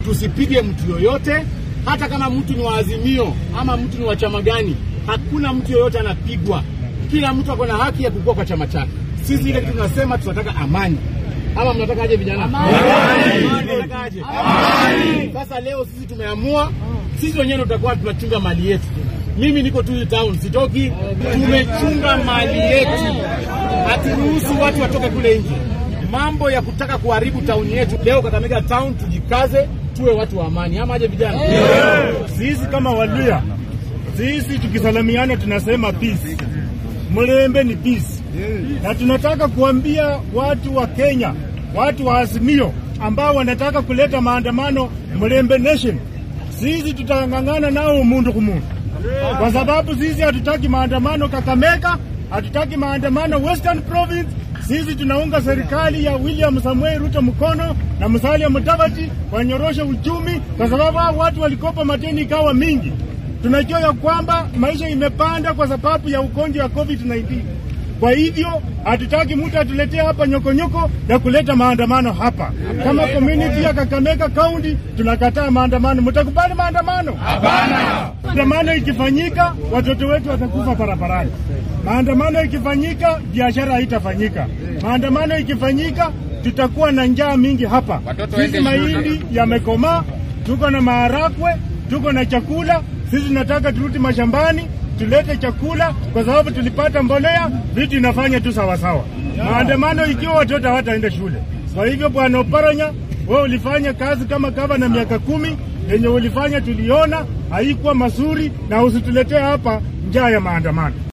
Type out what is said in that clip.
Tusipige mtu yoyote, hata kama mtu ni wa Azimio ama mtu ni wa chama gani. Hakuna mtu yoyote anapigwa. Kila mtu ako na haki ya kukua kwa chama chake. Sisi ile tunasema tunataka amani. Ama mnataka aje vijana? Amani. Mnataka aje? Amani. Sasa leo sisi tumeamua, sisi wenyewe tutakuwa tunachunga mali yetu. Mimi niko tu town, sitoki. Tumechunga mali yetu. Haturuhusu watu watoke kule nje. Mambo ya kutaka kuharibu town yetu. Leo Kakamega town tujikaze, tuwe watu wa amani. Ama aje vijana? Sisi kama Waluhya, sisi tukisalamiana tunasema peace. Mlembe ni peace. Na tunataka kuambia watu wa Kenya, watu wa Azimio ambao wanataka kuleta maandamano Mlembe Nation, sisi tutangangana nao mundu kumundu. Kwa sababu sisi hatutaki maandamano Kakamega, hatutaki maandamano Western Province. Sisi tunaunga serikali ya William Samuel Ruto mkono na Musalia Mudavadi wanyorosha uchumi, kwa sababu watu walikopa madeni ikawa mingi. Tunajua ya kwamba maisha imepanda kwa sababu ya ugonjwa wa COVID-19. Kwa hivyo hatutaki mtu atuletee hapa nyokonyoko na kuleta maandamano hapa. Kama community ya Kakamega County tunakataa maandamano. Mtakubali maandamano? Hapana. Maandamano ikifanyika watoto wetu watakufa barabarani. Maandamano ikifanyika biashara haitafanyika. Maandamano ikifanyika tutakuwa na njaa mingi hapa. Sisi mahindi yamekomaa, tuko na maharagwe, tuko na chakula. Sisi tunataka turudi mashambani, tulete chakula kwa sababu tulipata mbolea, vitu inafanya tu sawa sawa. Maandamano ikiwa watoto hawataenda shule. Kwa hivyo Bwana Oparanya, wewe ulifanya kazi kama gavana miaka 10, yenye ulifanya tuliona haikuwa mazuri, na usituletee hapa njaa ya maandamano.